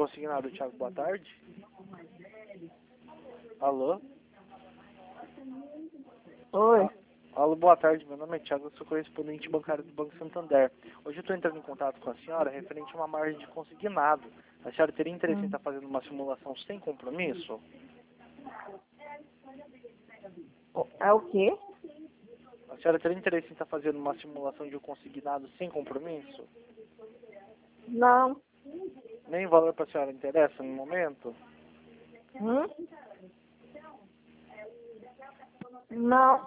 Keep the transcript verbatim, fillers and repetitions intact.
consignado, Thiago, boa tarde. Alô? Oi. Ah, alô, boa tarde, meu nome é Thiago, eu sou correspondente bancário do Banco Santander. Hoje eu estou entrando em contato com a senhora referente a uma margem de consignado. A senhora teria interesse em Hum. estar fazendo uma simulação sem compromisso? É o quê? A senhora teria interesse em estar fazendo uma simulação de um consignado sem compromisso? Não. Nem o valor para a senhora interessa no momento? Hum? Não.